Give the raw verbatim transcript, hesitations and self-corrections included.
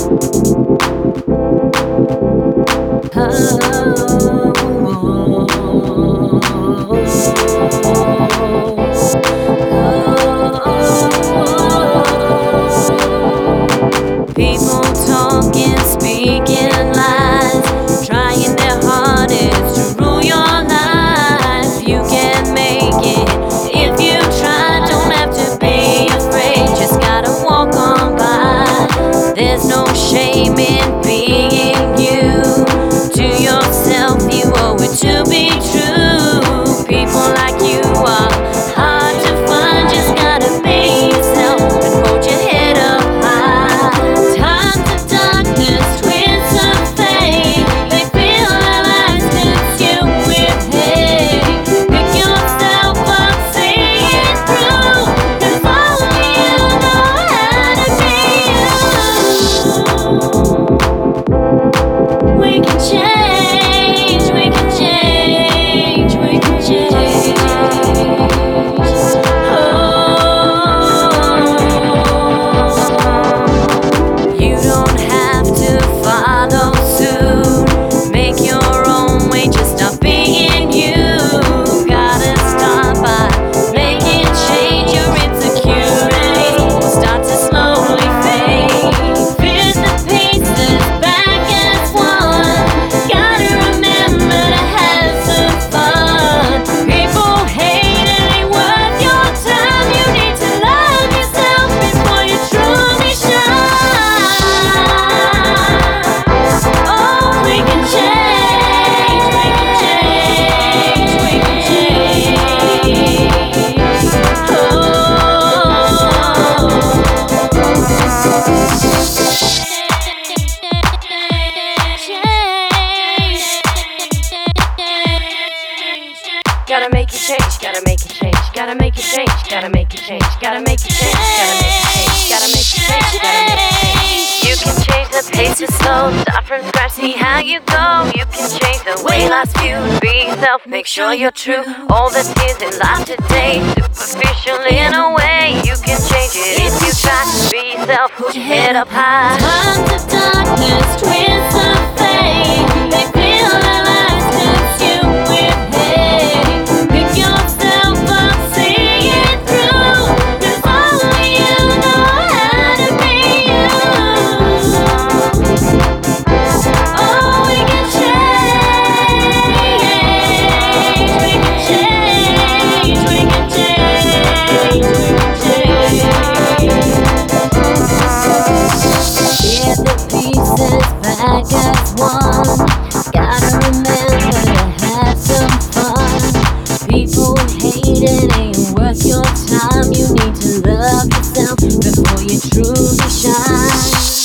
People talking, speaking lies, trying their hardest to rule your life. You can make it if you try. Don't have to be afraid, just gotta walk on by. There's no shame in being you. To yourself, you owe it to be true. People like you are hard to find, just gotta be yourself and hold your head up high. Times of darkness, twins of fate, they feel their lives consume with hate. Pick yourself up, see it through, 'cause only you know how to be you. We can change, we can change, we can change. You don't have to follow suit. Make your own way, just stop being you. Gotta start by making change. Your insecurities will start to slowly fade. Fit the pieces back as one. Gotta remember to have some fun. People hate and ain't worth your time. You need to love yourself before you truly shine. Oh, we can change, we can change, we can change. Gotta make it change, gotta make it change, gotta make it change, gotta make it change, gotta make it change, gotta make it change, gotta make it change, gotta make it change. You can change the pace is slow, start from scratch, see how you go. You can change the way life's viewed, be yourself, make sure you're true. All that is in life today, superficial in a way. You can change it if you try, be yourself, hold your head up high. Times of darkness, twins of fate, they feel their lives consumed with hate. Pick yourself up, see it through, 'cause only you know how to be you. Oh, we can change, we can change, we can change, we can change. Get the pieces back as one. Gotta remember to have some fun. People hate it ain't worth your time. You need to love yourself before you truly shine.